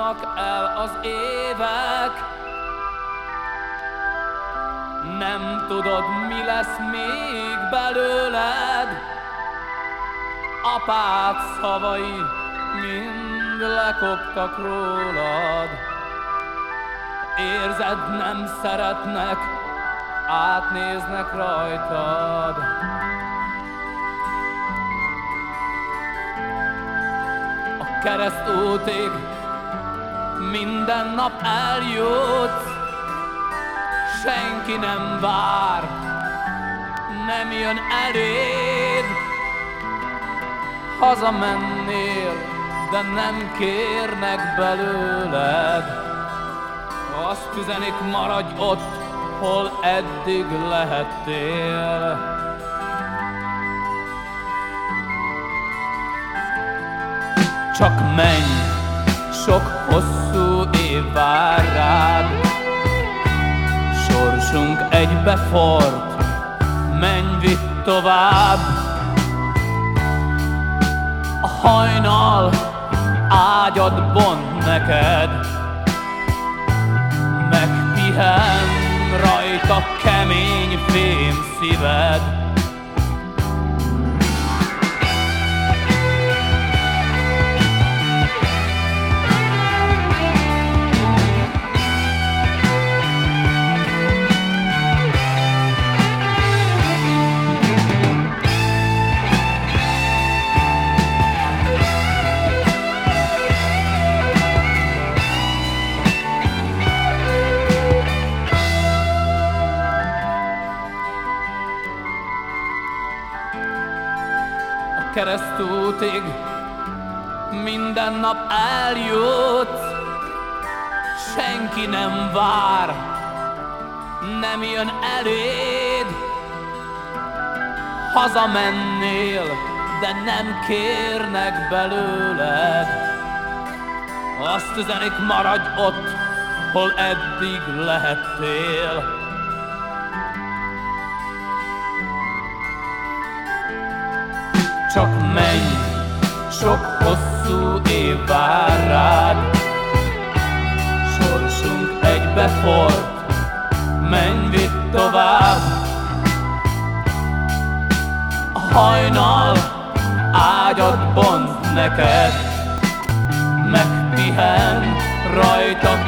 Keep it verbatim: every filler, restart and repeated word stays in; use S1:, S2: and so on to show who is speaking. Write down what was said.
S1: Múlnak el az évek, nem tudod, mi lesz még belőled. Apád szavai mind lekoptak rólad. Érzed, nem szeretnek, átnéznek rajtad. A keresztútig minden nap eljutsz, senki nem vár, nem jön eléd. Hazamennél, de nem kérnek belőled. Azt üzenik, maradj ott, hol eddig lehettél. Csak menj, sok hosszú év vár rád. Sorsunk egybefort, menj, vidd tovább. A hajnal ágyad bont neked, megpihen rajta kemény fém szíved. Keresztútig minden nap eljutsz, senki nem vár, nem jön eléd. Hazamennél, de nem kérnek belőled. Azt üzenik, maradj ott, hol eddig lehettél. Csak menj, sok hosszú év vár rád. Sorsunk egybefort, menj, vidd tovább. A hajnal ágyad bont neked, megpihen rajta